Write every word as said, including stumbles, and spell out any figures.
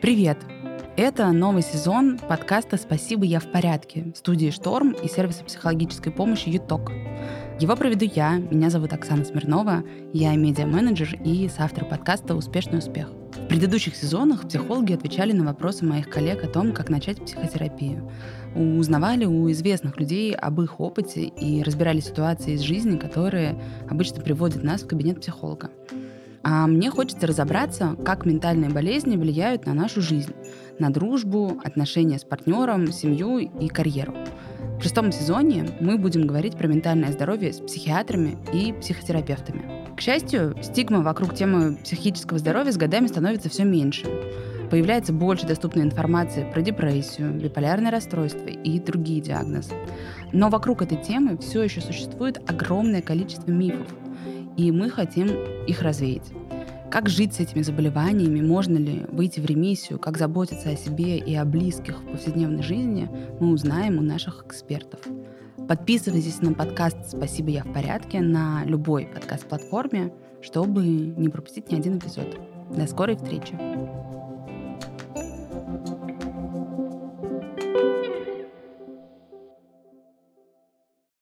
Привет! Это новый сезон подкаста «Спасибо, я в порядке» студии «Шторм» и сервиса психологической помощи «Юток». Его проведу я, меня зовут Оксана Смирнова, я медиа-менеджер и соавтор подкаста «Успешный успех». В предыдущих сезонах психологи отвечали на вопросы моих коллег о том, как начать психотерапию, узнавали у известных людей об их опыте и разбирали ситуации из жизни, которые обычно приводят нас в кабинет психолога. А мне хочется разобраться, как ментальные болезни влияют на нашу жизнь, на дружбу, отношения с партнером, семью и карьеру. В шестом сезоне мы будем говорить про ментальное здоровье с психиатрами и психотерапевтами. К счастью, стигма вокруг темы психического здоровья с годами становится все меньше. Появляется больше доступной информации про депрессию, биполярное расстройство и другие диагнозы. Но вокруг этой темы все еще существует огромное количество мифов, и мы хотим их развеять. Как жить с этими заболеваниями, можно ли выйти в ремиссию, как заботиться о себе и о близких в повседневной жизни, мы узнаем у наших экспертов. Подписывайтесь на подкаст «Спасибо, я в порядке» на любой подкаст-платформе, чтобы не пропустить ни один эпизод. До скорой встречи!